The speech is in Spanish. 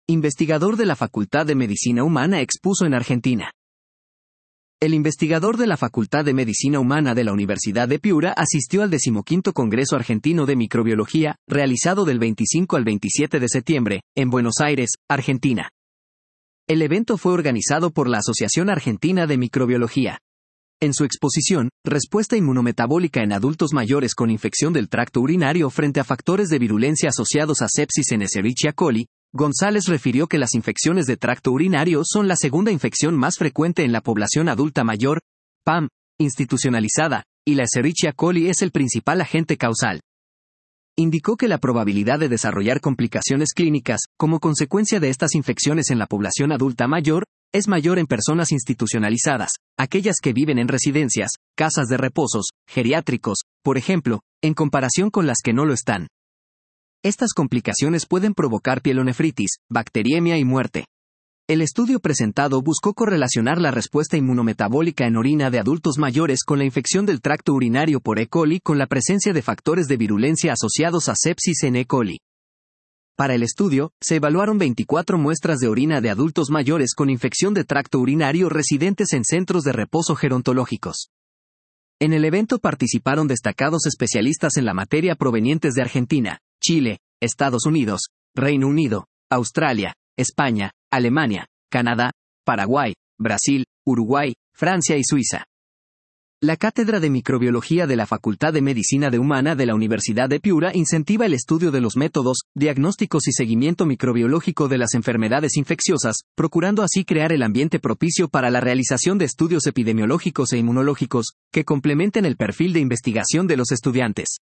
investigador de la Facultad de Medicina Humana, expuso en Argentina. El investigador de la Facultad de Medicina Humana de la Universidad de Piura asistió al 15º Congreso Argentino de Microbiología, realizado del 25 al 27 de septiembre, en Buenos Aires, Argentina. El evento fue organizado por la Asociación Argentina de Microbiología. En su exposición, Respuesta inmunometabólica en adultos mayores con infección del tracto urinario frente a factores de virulencia asociados a sepsis en Escherichia coli, González refirió que las infecciones de tracto urinario son la segunda infección más frecuente en la población adulta mayor, PAM, institucionalizada, y la Escherichia coli es el principal agente causal. Indicó que la probabilidad de desarrollar complicaciones clínicas, como consecuencia de estas infecciones en la población adulta mayor, es mayor en personas institucionalizadas, aquellas que viven en residencias, casas de reposos, geriátricos, por ejemplo, en comparación con las que no lo están. Estas complicaciones pueden provocar pielonefritis, bacteriemia y muerte. El estudio presentado buscó correlacionar la respuesta inmunometabólica en orina de adultos mayores con la infección del tracto urinario por E. coli con la presencia de factores de virulencia asociados a sepsis en E. coli. Para el estudio, se evaluaron 24 muestras de orina de adultos mayores con infección de tracto urinario residentes en centros de reposo gerontológicos. En el evento participaron destacados especialistas en la materia provenientes de Argentina, Chile, Estados Unidos, Reino Unido, Australia, España, Alemania, Canadá, Paraguay, Brasil, Uruguay, Francia y Suiza. La Cátedra de Microbiología de la Facultad de Medicina Humana de la Universidad de Piura incentiva el estudio de los métodos, diagnósticos y seguimiento microbiológico de las enfermedades infecciosas, procurando así crear el ambiente propicio para la realización de estudios epidemiológicos e inmunológicos, que complementen el perfil de investigación de los estudiantes.